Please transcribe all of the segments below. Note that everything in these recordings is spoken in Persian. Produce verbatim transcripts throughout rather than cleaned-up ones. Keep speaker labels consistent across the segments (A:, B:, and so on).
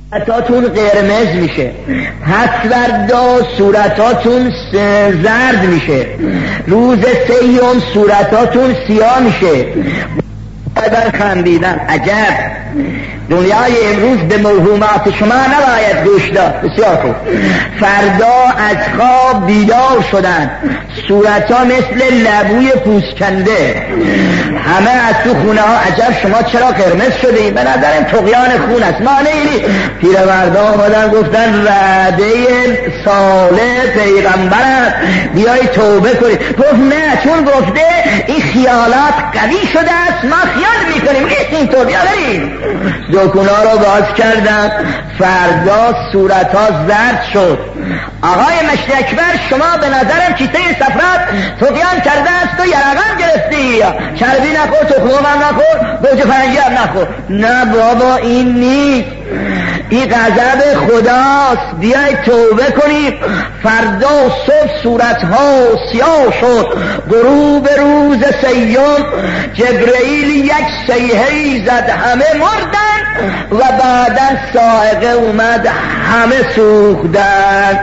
A: صورتاتون قرمز میشه، پس فردا صورتاتون زرد میشه، روز سیوم صورتاتون سیاه میشه. بر خندیدن عجب، دنیای امروز به موهومات شما نباید گوش داد. بسیار خوب. فردا از خواب بیدار شدن، صورتها مثل لبوی پوسکنده، همه از تو خونه ها عجب شما چرا قرمز شدید؟ به نظرم طغیان خون است. مانعی پیرمردا آمدن گفتن وعده صالح پیغمبر بیای توبه کنید. گفت نه، چون گفته این خیالات قوی شده است ما خیال میکنیم نیست اینطور. بیا بریم. دکونا رو باز کردن، فردا صورت ها زرد شد. آقای مشتی اکبر شما به نظرم کیسه سفرت طغیان کرده است و یرقم گرفتی، چربی نخور، تخمام هم نخور، گوجه فرنگی هم نخور. نه بابا این نیست، این غضب خداست، بیاید توبه کنید. فردا صبح صورتها سیاه شد. غروب روز سیوم جبرئیل یک صیحه‌ای زد، همه مردن و بعدن صاعقه اومد همه سوختن.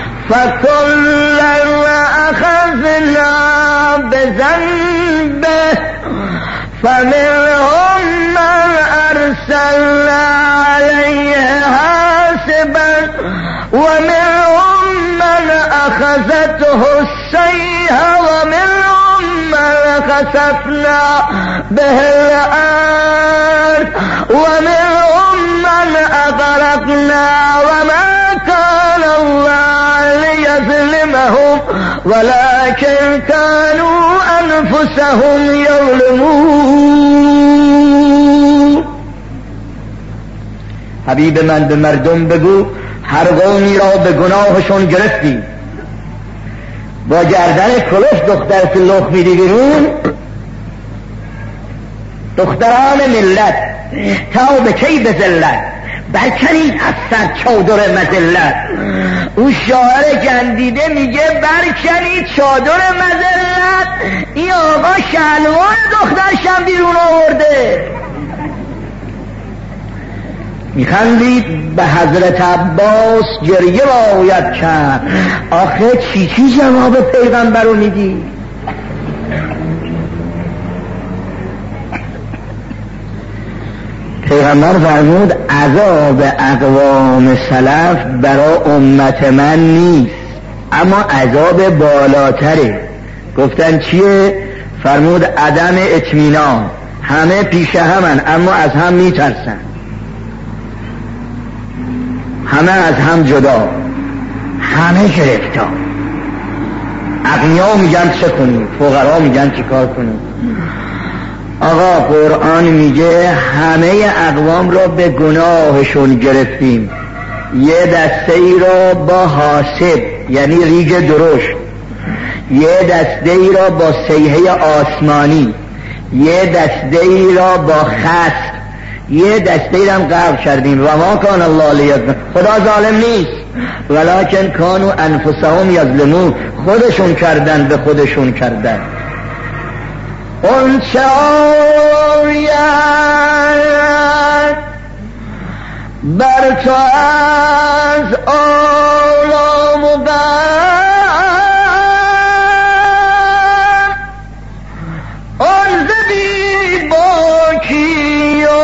A: فکلا اخذنا بذنبه فمنهم من ارسلنا علیه حاسبا ومنهم من اخذته الصیحه ومنهم من خسفنا به الارض ومنهم من اغرقنا وما كان الله ليظلمهم ولكن كانوا انفسهم یظلمون. حبیب من به مردم بگو هر قومی را به گناهشون گرفتی، با گردن کلوش دختر لخ میدی بیرون. دختران ملت تا به کی به ذلت برکنید از سر چادر مذلت. او شاعر گندیده میگه برکنید چادر مذلت. این آقا شلوار دخترشم بیرون آورده. میخندید به حضرت عباس گریه باید کرد. آخه چی چی جواب پیغمبر رو میدی؟ پیغمبر فرمود عذاب اقوام سلف برای امت من نیست، اما عذاب بالاتره. گفتن چیه؟ فرمود عدم اطمینان. همه پیش همن اما از هم میترسن، همه از هم جدا، همه گرفتار. اغنیا میگن چه کنیم، فقرا میگن چه کار کنیم. آقا قرآن میگه همه اقوام را به گناهشون گرفتیم. یه دسته ای را با حاسب یعنی ریگ درشت، یه دسته ای را با صیحه آسمانی، یه دسته ای را با خسف، یه دسته ای را هم غرق کردیم. و ما کان الله لیظلمهم، خدا ظالم نیست، ولکن کانوا انفسهم یظلمون، خودشون کردن به خودشون کردن. اون چه آید بر تو از آلام و غم، آن زبی باکی و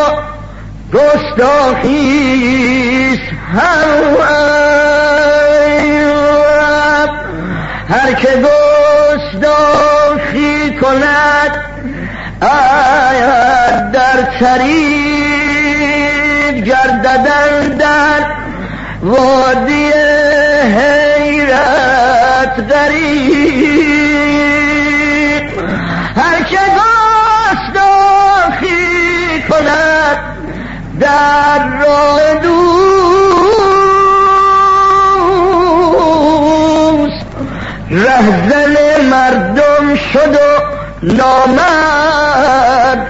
A: گستاخیست هر ایرم. هر که گستاخی کند آید در طریق گرددن در وادی حیرت غریق. هر که گستاخی کند در راه دوست، رهزن مردم شد و نامرد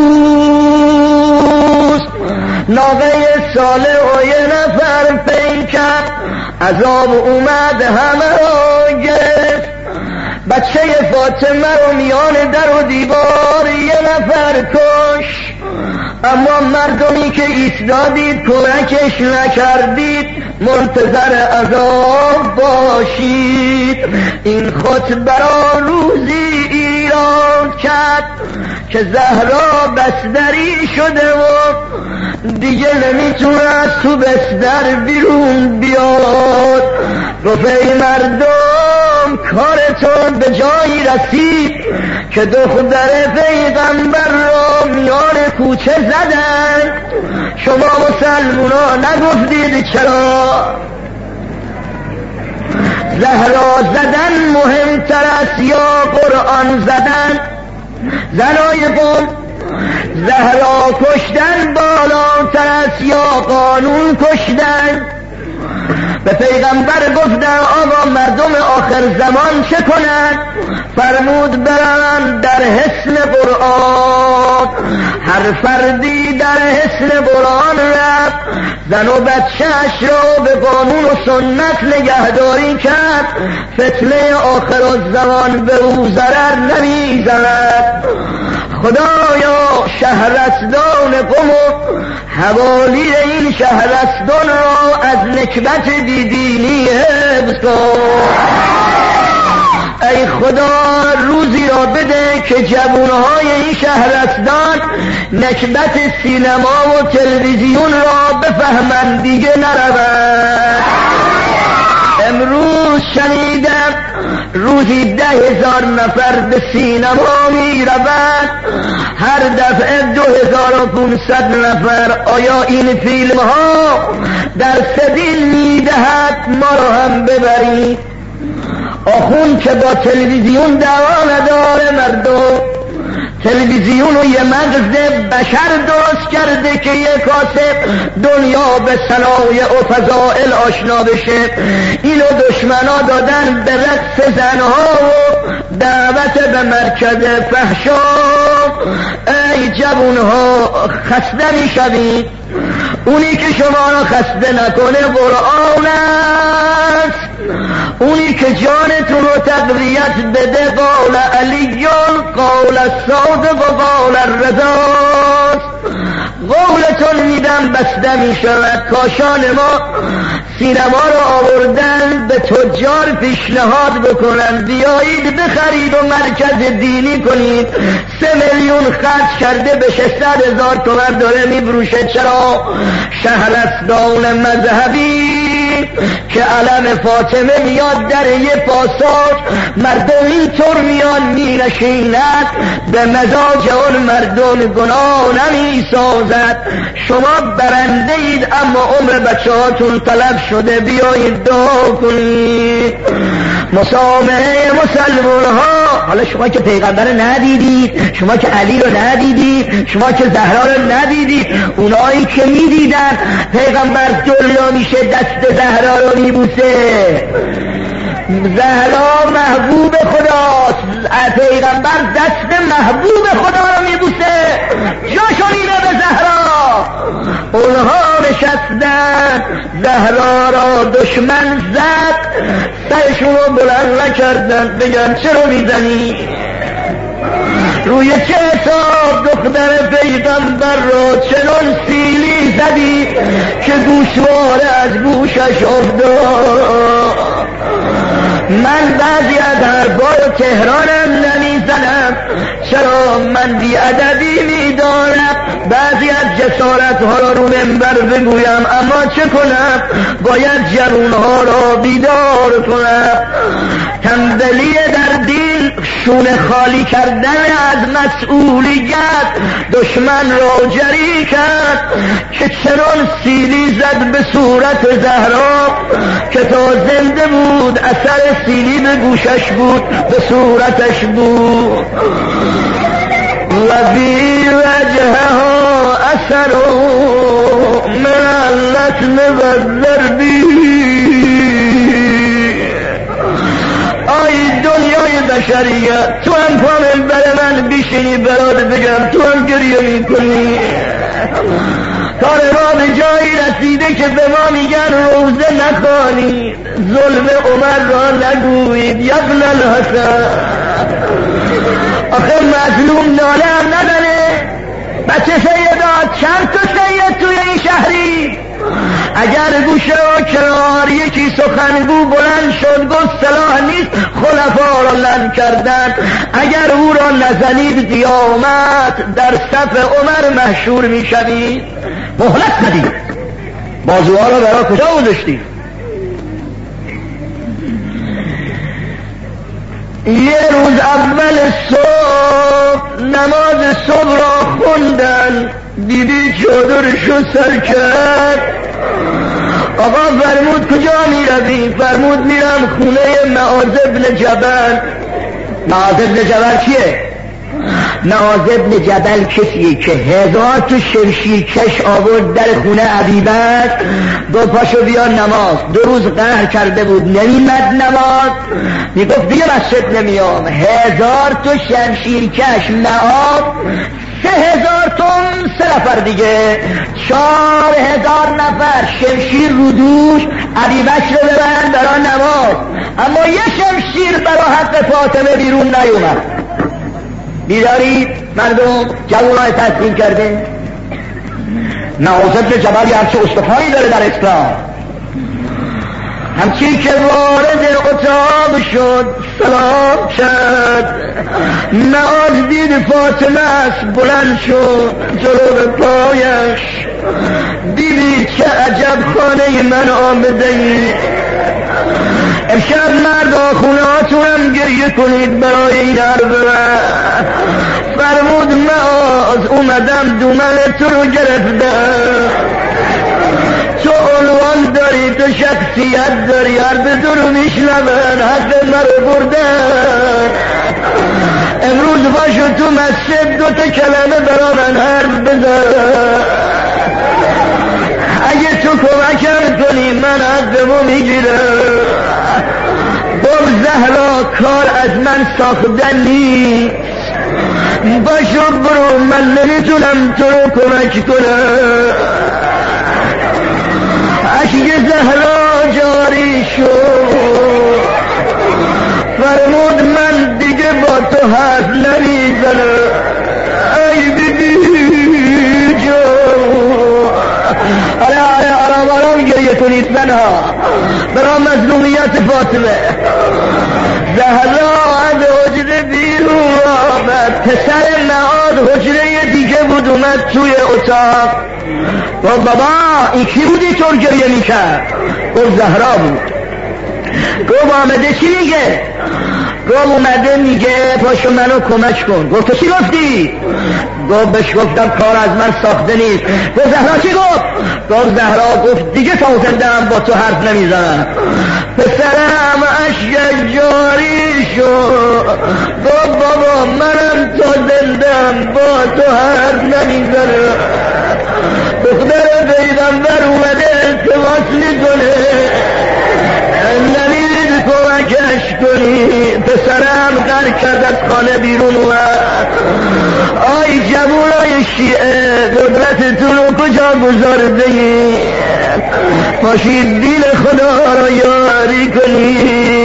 A: اوست. ناقه صالح و یه نفر پیکر، عذاب اومد همه را گرفت. بچه فاطمه رو میان در و دیوار یه نفر کش. اما مردمی که ایستادید کمکش نکردید منتظر عذاب باشید. این خطبه را روزی ایراد کرد که زهرا بستری شده و دیگه نمیتونه از تو بستر بیرون بیاد. گفت ای مردم کارتون به جایی رسید که دختر پیغمبر را میان کوچه زدن، شما مسلمونا نگفتید چرا؟ زهرا زدن مهمتر است یا قرآن زدن؟ زنای قوم زهرا کشتن بالاتر است یا قانون کشتن؟ به پیغمبر گفتن آقا مردم آخر زمان چه کنند؟ فرمود برن در حصن قرآن. هر فردی در حصن قرآن رفت، زن و بچه‌اش را به قانون و سنت نگهداری کرد، فتنه آخر الزمان به او ضرر نمی‌زند. خدایا شهرستان قم و حوالی این شهرستان را از نکبت بیدینی حفظ کن. ای خدا روزی را بده که جوانهای این شهرستان نکبت سینما و تلویزیون را بفهمند دیگه نروند. امروز شنیدم روزی ده هزار نفر به سینما می روند، هر دفعه دو هزار و پونصد نفر. آیا این فیلم ها در سبیل می دهد ما را هم ببرید؟ آخون که با تلویزیون دعوا نداره، مردم تلویزیون و یه مغز بشر درست کرده که یک کاسب دنیا به صنایع و فضائل آشنا بشه. اینو دشمنا دادن به رقص زنها و دعوت به مرکز فحشا. ای جوانها خسته میشوید، اونی که شما را خسته نکنه قرآن است. اونی که جانتون رو تقویت بده قول علیون قول الصادق و قول الرضاست. قولتون میدم بسته میشود. کاشان ما سینما رو آوردن به تجار پیشنهاد بکنن بیایید بخرید و مرکز دینی کنید. سه میلیون خرج کرده به ششصد هزار تومن داره میبروشه. چرا؟ شهرستان مذهبی که علم فاطمه میاد در یه پاساژ، مردم اینطور میان مینشینند به مزاج اون مردم گناه نمیسازد. شما برنده اید اما عمر بچه هاتون طلب شده، بیایید دعا کنید. مسامحه مسلمان ها. حالا شما که پیغمبر ندیدید، شما که علی رو ندیدید، شما که زهرا رو ندیدید، اونایی که میدیدن پیغمبر دلا میشه دست زهرا رو میبوسه. زهرا محبوب خداست، پیغمبر دست محبوب خدا رو میبوسه. جاشو میده به زهرا. اونها نشستن، زهرا را دشمن زد، سرشون رو بلند نکردن بگن چرا میزنی؟ روی چه حساب دختر پیغمبر را چنان سیلی زدی که گوشواره از گوشش افتاد؟ من بعضی از حرفای تهرانم نمیزنم، چرا من بی ادبی میدارم بعضی از جسارت ها را رو منبر بگویم، اما چه کنم؟ باید جوان ها را بیدار کنم. تنبلی در دین شونه خالی کردن از مسئولیت دشمن را جری کرد که چنان سیلی زد به صورت زهرا که تا زنده بود اثر سیلی به گوشش بود، به صورتش بود. و بی وجهها اثر من اللطم و الضربی. آی دنیای بشریت، تو هم کامل بر من بیشینی برات بگم، تو هم گریه میکنی. کار ما به جایی رسیده که به ما میگن روزه نخوانید، ظلم عمر را نگویید. یبن الحسن، آخه مظلوم ناله هم نداره. بچه سیدات چند تا سید توی این شهری؟ اگر گوشه و کنار یکی سخنگو بلند شد گفت صلاح نیست خلفا را لن کردن، اگر او را نزنید قیامت در صف عمر محشور می شوید. مهلت ندید، بازوها را برای کجا گذاشتید؟ یه روز اول صبح نماز صبح را خوندن، دیدی چادرشو سر کرد. آقا فرمود کجا می روی؟ فرمود میرم خونه معاذ بن جبل. معاذ بن جبل کیه؟ معاذ بن جبل کسیه که هزار تو شمشیر کش آورد در خونه ابیبکر، دو پاشو بیا نماز. دو روز قهر کرده بود نمیمد نماز، میگفت دیگه مسجد نمیام. هزار تو شمشیر کش معاذ، سه هزار تن سه نفر دیگه، چهار هزار نفر شمشیر رو دوش ابیبکر رو ببرن برای نماز، اما یه شمشیر برای حق فاطمه بیرون نیومد. بیدارید مردم، جوانای تسلیم کرده. معاذ بن جبل همچه استخوانی داره در اسلام. همچین که وارد اتاق شد سلام کرد، معاذ دید فاطمه است، بلند شد جلو پایش. دیدی چه عجب خانه من آمده ای، امشب مردا خونه هاتونم گریه کنید برای این عربه. فرمود معاذ اومدم دومن تو رو گرفتم، تو عنوان داری، تو شخصیت داری، حرف تو رو میشنون، حق مرو بردن. امروز باشو تو مسجد دو تا کلمه برا من حرف بزن، اگه تو کمکم کنی من حقمو میگیرم. گفت زهرا کار از من ساختن نیست، باشو برو، من نمیتونم تو رو کمک کنم. اشک زهرا جاری شد، فرمود من دیگه با تو حرف نمیزنم. ای بی بی جو، آره آره آرام آرام گریه کنید زنها برای مظلومیت فاطمه. زهرا از حجره بیرون آمد، پسر معاذ حجره دیگه بود اومد توی اتاق. گفت بابا این کی بودی طور گریه میکرد؟ گفت زهرا بود. گفت آمده چی میگه؟ گفت اومده میگه پاشو منو کمک کن. گفت تو چی گفتی؟ گفت بهش گفتم کار از من ساخته نیست. گفت زهرا چی گفت؟ گفت زهرا گفت دیگه تا زنده هم با تو حرف نمیزنم. پسرم اشک جاری شد، گفت بابا منم تا زنده هم با تو حرف نمیزنم. دختر پیغمبر اومده التماس میکنه، نمید کمکش کنی. پسرم غر کرد از خانه بیرون اومد. آی جوانای شیعه قدرتتون رو کجا گذارده ای؟ پاشید دین خدا را یاری کنی.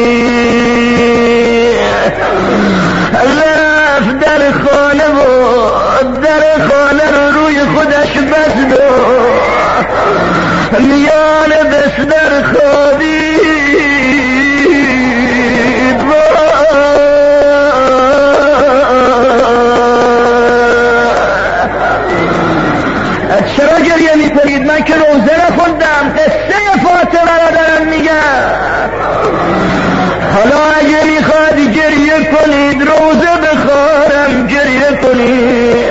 A: رفت در خانه و در خانه رو روی خودش بست و میان بستر خوابید. چرا گریه میکنید؟ من که روزه نخوندم، قصه فاطمه را دارم میگم. حالا اگه میخواد گریه کنید روزه بخوارم گریه کنید.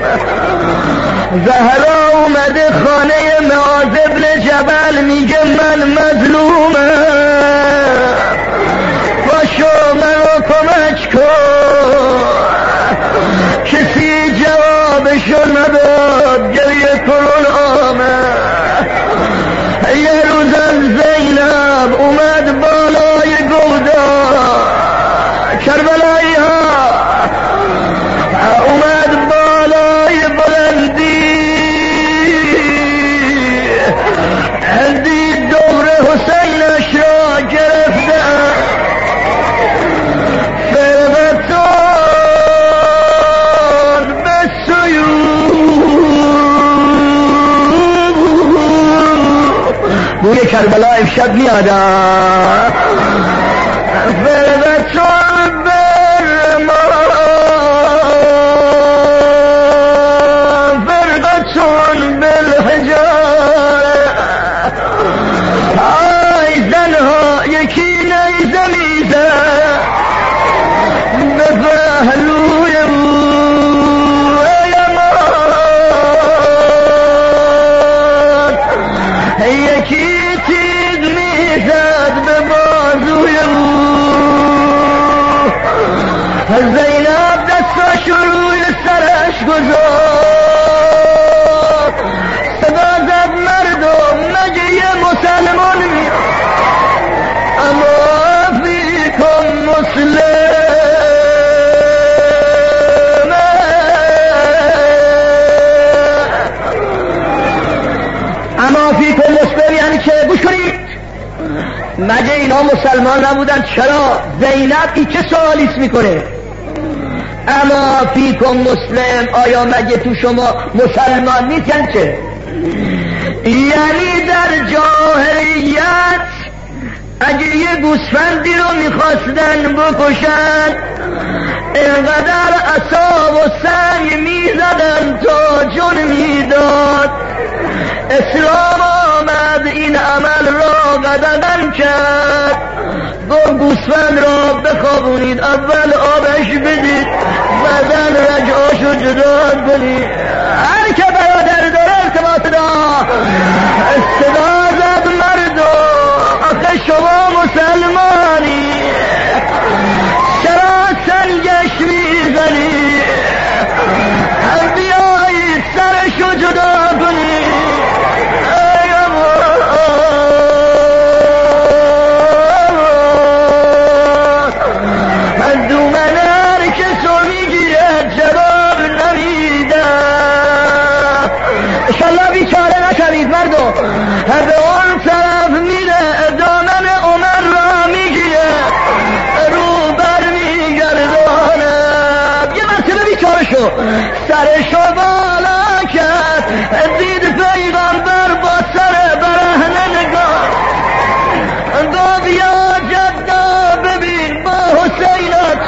A: زهرا اومده خانه معاذ بن جبل میگه من مظلومم، باشو منو کمک کن. کسی جوابشو نداد، گریه کنون آمد. یه روزم زینب اومد بالای گودا، کربلایی ها اومد بالای بلندی، دید دور حسینش را گرفتن. فرقتان به سیوف روی کربلا امشب میادم فرقتون بر ما فرقتون بالحجاره ای زنها یکی نیزه میزه به پهلوی یکی تیغ میزد به بازوی او زینب دستاش روی سرش گذاشت صدا زد مردم مگه یه مسلمان می اما فیکم مسلم اما فیکم مسلم یعنی که گوش کنید مگه اینا مسلمان نبودن؟ چرا؟ زینب ای چه سوالیست میکنه؟ اما فیکم مسلم آیا مگه تو شما مسلمان نیست یعنی چه؟ یعنی در جاهلیت اگه یه گوسفندی رو میخواستن بکشن اینقدر عصا و سنگ میزدن تا جون میداد. اسلام آمد این عمل را قدغن کرد، گفت گوسفند را بخوابونید، اول آبش بدید بعدن رجعاشو جدا کنید. هر که برادر داره ارتباط دا صدا زد مردم آخه شما مسلمانی چرا سنگش میزنی؟ بیایید سرشو جدا کنید. انشالله بیچاره نشوید مردم. به اون طرف میره دامن عمر را میگیره رو بر میگردانه. یه مرتبه بیچاره شو سرشو بالا کرد دید پیغمبر با سر برهنه نگاه گفت یا جدا ببین با حسینت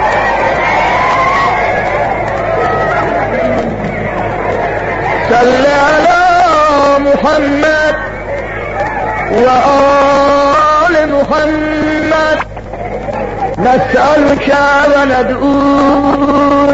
A: صل على محمد و آل محمد نسألك و ندعوك.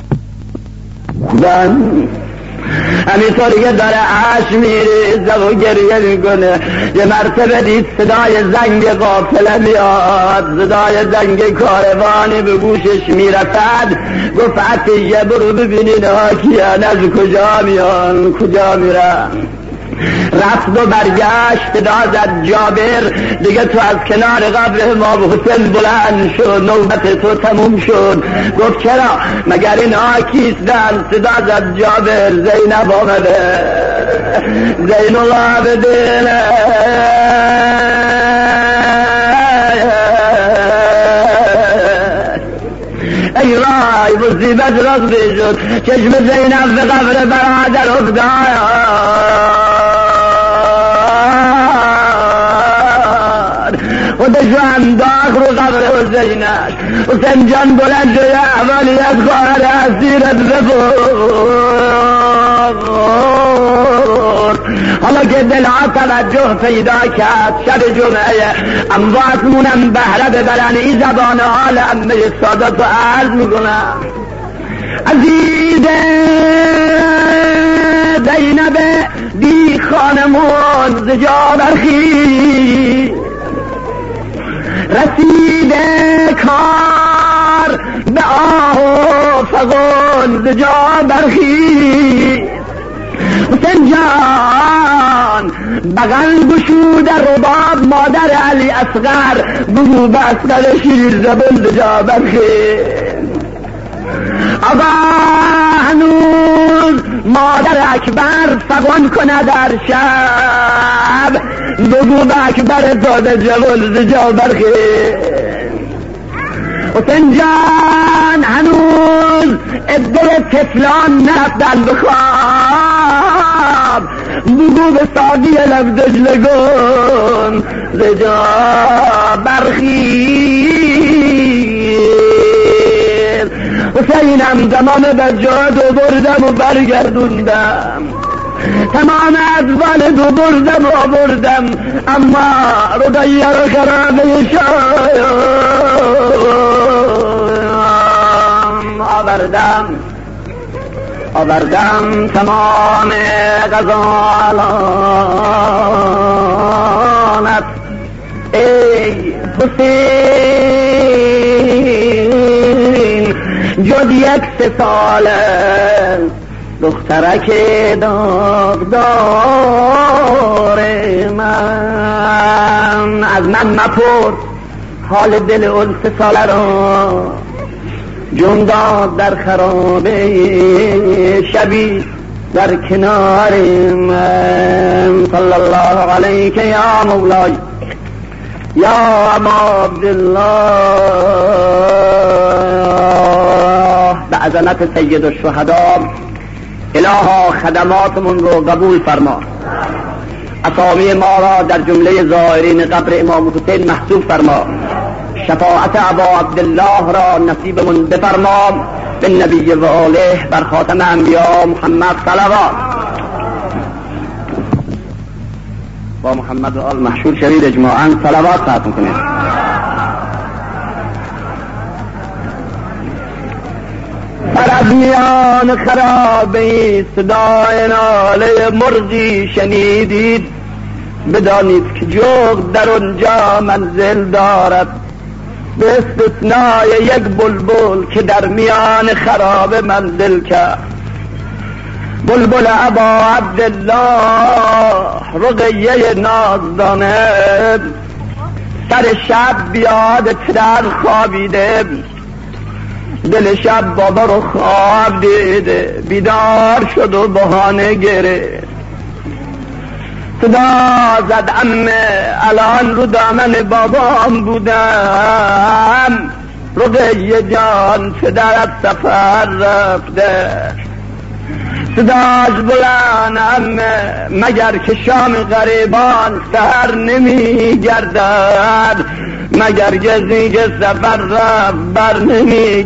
A: همینطوری که داره عشق میریزه و گریه میکنه یه مرتبه دید صدای زنگ قافله میاد، صدای زنگ کاروانی به گوشش میرسد. گفت عتیه برو ببینین ها کیان از کجا میان کجا میرن. رفت و برگشت صدا زد جابر دیگه تو از کنار قبر امام حسین بلند شد، نوبت تو تموم شد. گفت چرا؟ مگر این آکیستن؟ صدا زد جابر زینب آمده، زین العابدین ای رای مصیبت رقبی شد. چشم زینب به قبر برادر افتاد، خودشو انداخت رو قبر حسینش. حسین جان بلند شده عملیت خواهد اسیرت ببرد. حالا که دلها توجه پیدا کرد شب جمعه اموات مونم بهره ببرن این زبان حال امه سادت رو عرض میکنم. عزیز زینب دی خانمون زجا برخی رسیده کار به آه و فغان زجا برخی. حسین جان بغل گشود رباب مادر علی اصغر بگو به اصغر شیر زبان زجا برخی. آقا هنوز مادر اکبر فغان کنه در شب بگو به اکبر داده جوال زجا برخی. حسین جان هنوز ادر تفلان نرفتن بخواب
B: بگو به ساقی لب دجلگون زجا برخیز. حسینم تمام بجادو بردم و برگردوندم، تمام ازوال دو بردم و بردم، اما رقیه رو خرابه شام آوردم آوردم تمام غزالانت. ای حسین جز یک سه ساله دخترک داغدار من، از من مپرس حال دل اون سه ساله را، جون داد در خرابه شبی در کنار من. صلی الله علیک یا مولای یا ابا عبدالله. به عظمت سید الشهدا الها خدماتمون رو قبول فرما، اسامی ما را در جمله زائرین قبر امام حسین محسوب فرما، شفاعت ابا عبدالله را نصیبمون بفرما. به نبی و آله بر خاتم انبیا محمد صلوات. با محمد و آل محشور شوید اجماعاً صلوات ختم کنید. در از میان خرابه صدای ناله مرغی شنیدید، بدانید که جغد در اونجا منزل دارد، به استثنای یک بلبل که در میان خرابه منزل کرد. بلبل ابا عبدالله رقیه نازدانه، سر شب بیاد پدر خوابیده، دل شب بابا رو خواب دیده، بیدار شد و بهانه گرفت، صدا زد عمه الان رو دامن بابام بودم، رقیه جان پدرت سفر رفته. صداش بلند عمه مگر که شام غریبان سهر نمی گردد، مگر گزی که سفر رفت بر نمی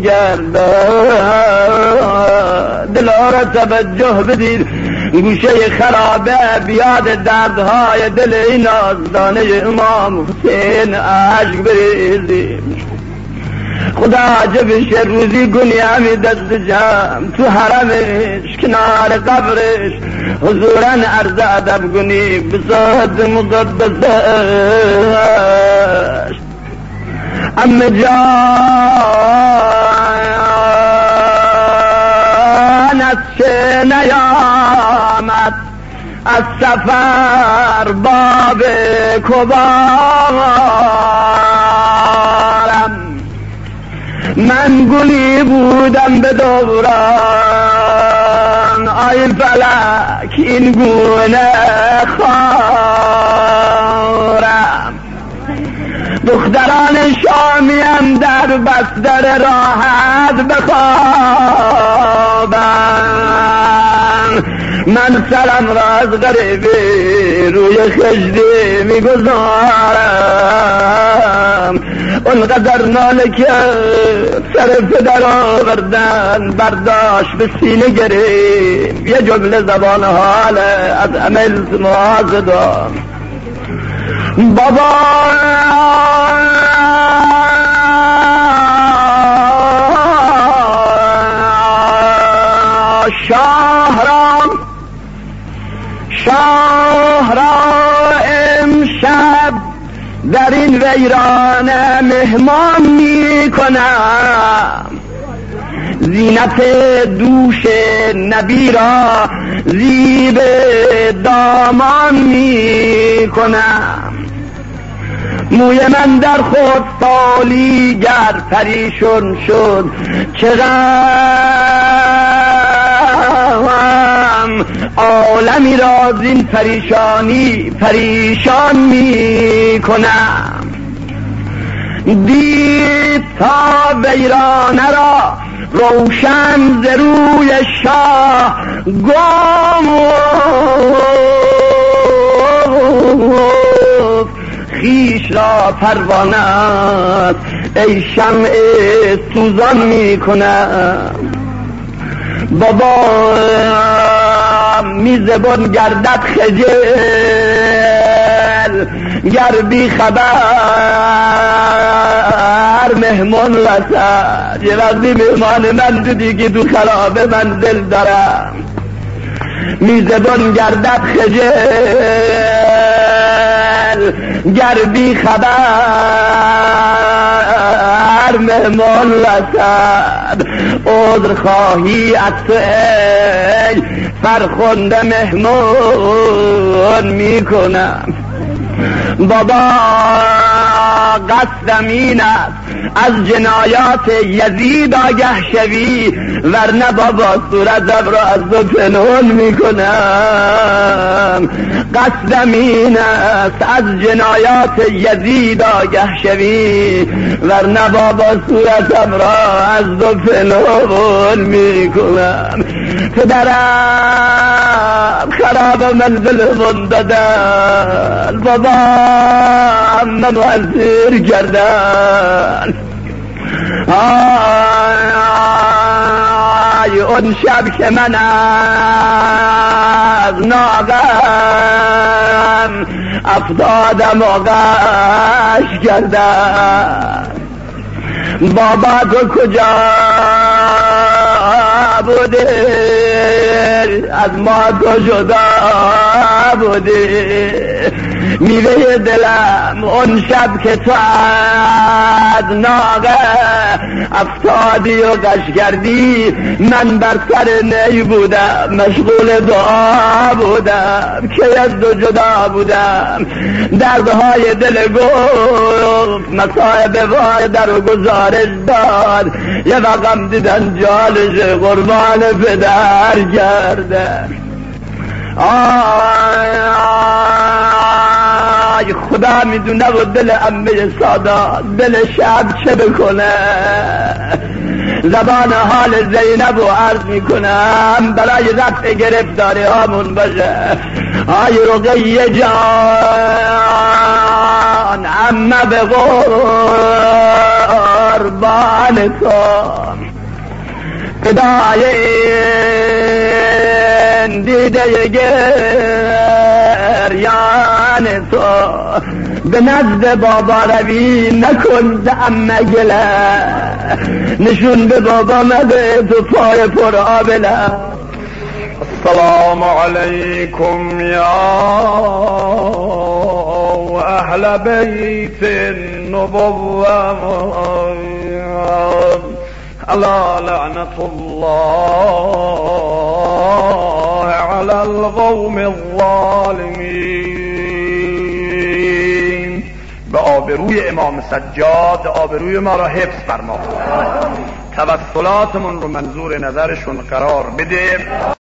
B: گردد. دلارا توجه بدید، گوشه خرابه بیاد دردهای دل این نازدانه امام حسین عشق بریزیم. خدا جبش روزی گنی همی دست جمع تو حرمش کنار قبرش، حضورن عرض ادب گنی بساد مقدسش. ام جان از چه نیامد از سفر باب کبارم، من گلی بودم به دوران، آی فلک این گونه خارم. دختران شامیم در بستر راحت بخوابم، من سرم را از غریبی روی خجدی میگذارم. اونقدر ناله که سر پدر آوردن برداشت به سینه گریم، یه جمله زبان حال از عمل معاذ دام. بابا شاه را شاه را امشب در این ویرانه مهمان می کنم، زینت دوش نبی را زیب دامان می کنم. موی من در خود سالی گر پریشون شد، چقدر عالمی را زین پریشانی پریشان می کنم. دید تا ویرانه را روشن ز روی شاه گم خیش را پروانه است ای شمع سوزان میکنم. بابا میزبان گردد خجل گر بی خبر مهمان رسد. یه وقتی مهمان من دیدی که تو خرابه من دل دارم، میزبان گردد خجل گر بی خبر مهمان رسد. عذر خواهی از تو ای فرخنده مهمان میکنم. بابا قصدم این است از جنایات یزید آگه شوی، ورنه بابا صورتم را از تو پنهان میکنم. قصدم این است از جنایات یزید آگه شوی، ورنه بابا صورتم را از تو پنهان میکنم. پدرم خراب منزل من دادن، بابا منو اسیر کردن. آی اون شب که من از ناغم افتادم و غش کردم. بابا تو کجا بودی؟ از ما تو جدا بودی. میوه دلم اون شب که تو از ناقه افتادی و غش کردی، من بر سر نی بودم مشغول دعا بودم که از دو جدا بودم. دردهای دل گفت مصائب وای در و گزارش داد، یه وقم دیدن جالش قربان پدر کرده. آی خدا میدونه و دل عمه سادات دل شب چه بکنه. زبان حال زینب و عرض میکنم برای رفع گرفتاری هامون باشه. آی رقیه جان عمه به قربان تو فدای دیده گریان تو. به نزد بابا روی نکن عمه گله، نشون به بابا مده تو پای پر آبله.
C: السلام علیکم یا اهل بیت النبوة الا لعنة الله على القوم الظالمین. به آبروی امام سجاد آبروی ما را حفظ فرما، توسلاتمون رو منظور نظرشون قرار بده.